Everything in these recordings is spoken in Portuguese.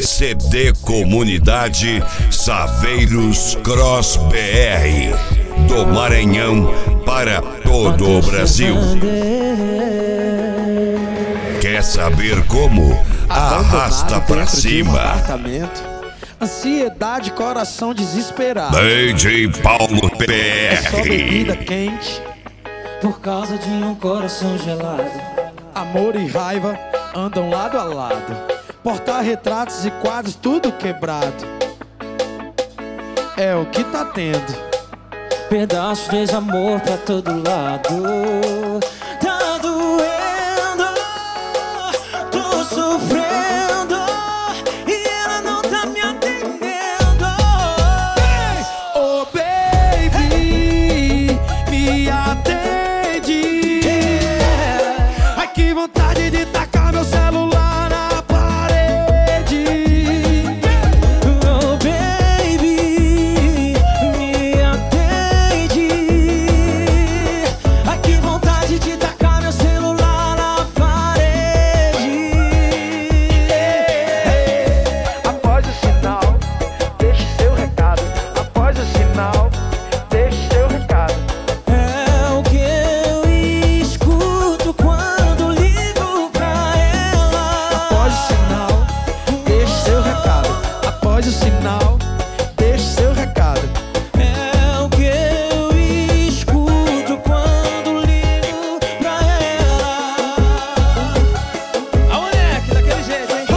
CD Comunidade Saveiros Cross BR, do Maranhão para todo o Brasil. Quer saber como? Arrasta pra cima. Ansiedade, coração desesperado. DJ Paulo PR. É só bebida quente por causa de um coração gelado. Amor e raiva andam lado a lado. Porta-retratos e quadros tudo quebrado. É o que tá tendo. Pedaços de desamor pra todo lado. Tá doendo, tô sofrendo e ela não tá me atendendo. Oh baby, me atende. Ai que vontade de tacar meu celular na parede. Oh baby, me atende. Ai que vontade de tacar meu celular na parede. Após o sinal, deixe seu recado. Após o sinal, deixe seu recado. É o que eu escuto quando ligo pra ela. Após o sinal, deixe seu recado. Após o sinal, deixe seu recado. É o que eu escuto quando ligo pra ela. A moleque, daquele jeito, hein?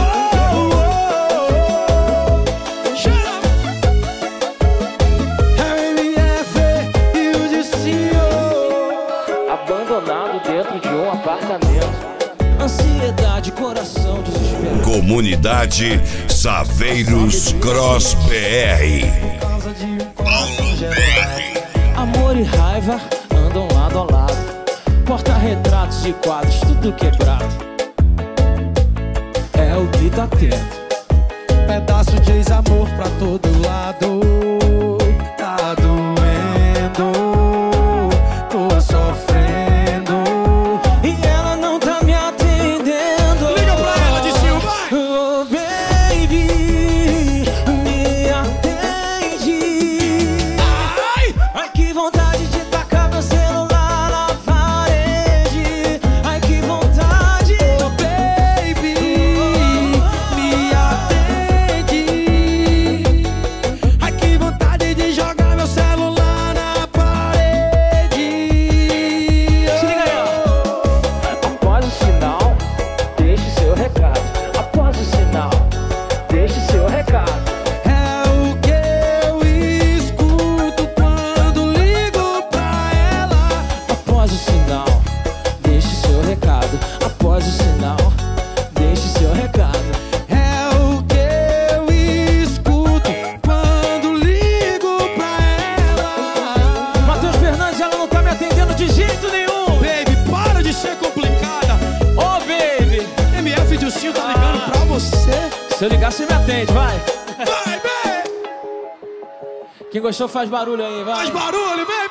RMF e o Dicinho. Abandonado dentro de um apartamento. Ansiedade, coração desesperado. Comunidade Saveiros Cross BR. Por causa de um coração gelado. Amor e raiva andam lado a lado. Porta-retratos e quadros tudo quebrado. É o que tá tendo. Pedaço de ex-amor pra todo lado. Tá doendo, tô sofrendo. E ela não tá me atendendo. Liga pra ela, Dicinho, vai! Oh baby, me atende. Ai que vontade de tacar meu celular na parede. Ai que vontade. Oh baby, me atende. Ai que vontade de jogar meu celular na parede. Se liga aí, ó. Após o sinal, deixe seu recado. Após o sinal, deixe seu recado. É o que eu escuto quando ligo pra ela. Após o sinal, deixe seu recado. Após o sinal, deixe seu recado. É o que eu escuto quando ligo pra ela. Matheus Fernandes, ela não tá me atendendo de jeito nenhum. Baby, para de ser complicada. Ô, baby, MF Dilcinho tá ligando pra você. se eu ligar, você me atende, vai. Vai, baby! Quem gostou faz barulho aí, vai. Faz barulho, baby!